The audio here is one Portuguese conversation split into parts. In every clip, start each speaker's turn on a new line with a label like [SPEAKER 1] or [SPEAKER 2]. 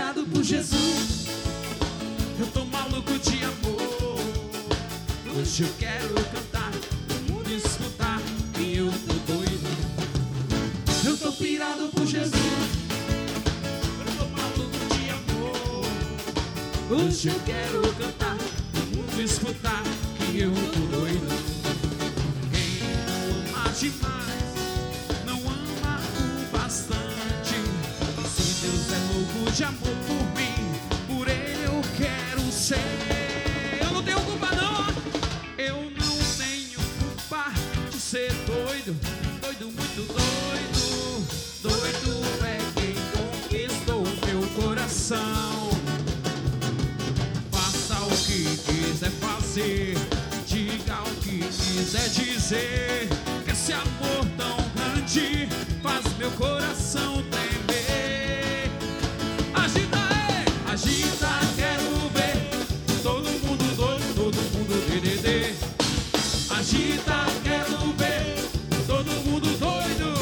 [SPEAKER 1] pirado por Jesus. Eu tô maluco de amor. Hoje eu quero cantar, o mundo escutar que eu tô doido. Eu tô pirado por Jesus. Eu tô maluco de amor. Hoje eu quero cantar, o mundo escutar que eu tô doido. Quem não ama demais não ama o bastante. Se Deus é louco de amor por mim, por ele eu quero ser. Eu não tenho culpa não. Eu não tenho culpa de ser doido. Doido, muito doido. Doido é quem conquistou meu coração. Faça o que quiser fazer, diga o que quiser dizer, que esse amor tão grande faz meu coração tremer. Agita, agita, quero ver todo mundo doido, todo mundo DDD. Agita, quero ver todo mundo doido.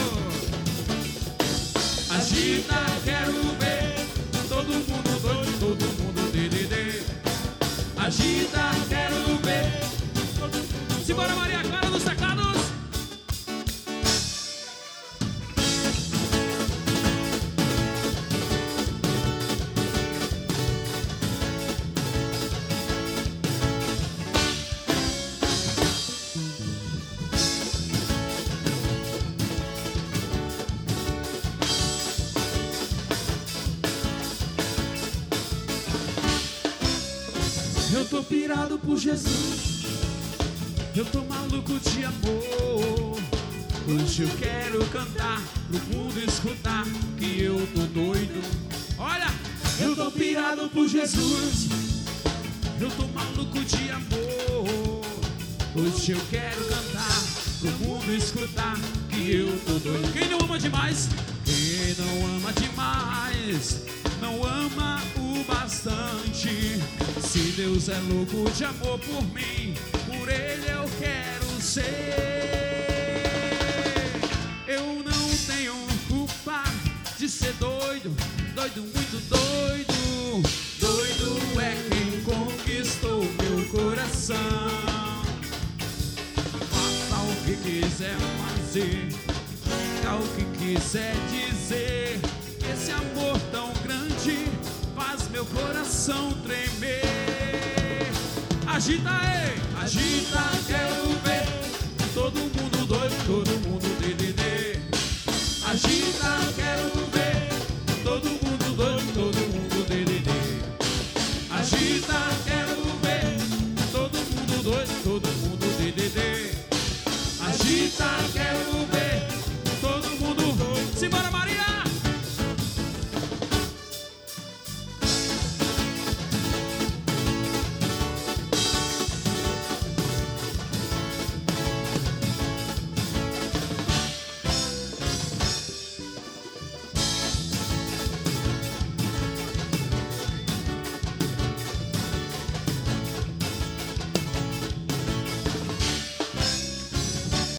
[SPEAKER 1] Agita, quero ver todo mundo doido, todo mundo DDD. Agita, quero ver todo mundo. Simbora, Maria Clara dos Teclados. Eu tô pirado por Jesus. Eu tô maluco de amor. Hoje eu quero cantar, pro mundo escutar que eu tô doido. Olha, eu tô pirado por Jesus. Eu tô maluco de amor. Hoje eu quero cantar, pro mundo escutar que eu tô doido. Quem não ama demais? Quem não ama demais não ama o bastante. Se Deus é louco de amor por mim, por ele eu quero ser. Eu não tenho culpa de ser doido. Doido, muito doido. Doido é quem conquistou meu coração. Faça o que quiser fazer, diga o que quiser dizer, esse amor tão grande faz meu coração tremer. Agita, agita, quero ver todo mundo doido, todo mundo DDD. Agita, quero ver todo mundo doido, todo mundo DDD. Agita, quero ver todo mundo doido, todo mundo DDD. Agita, quero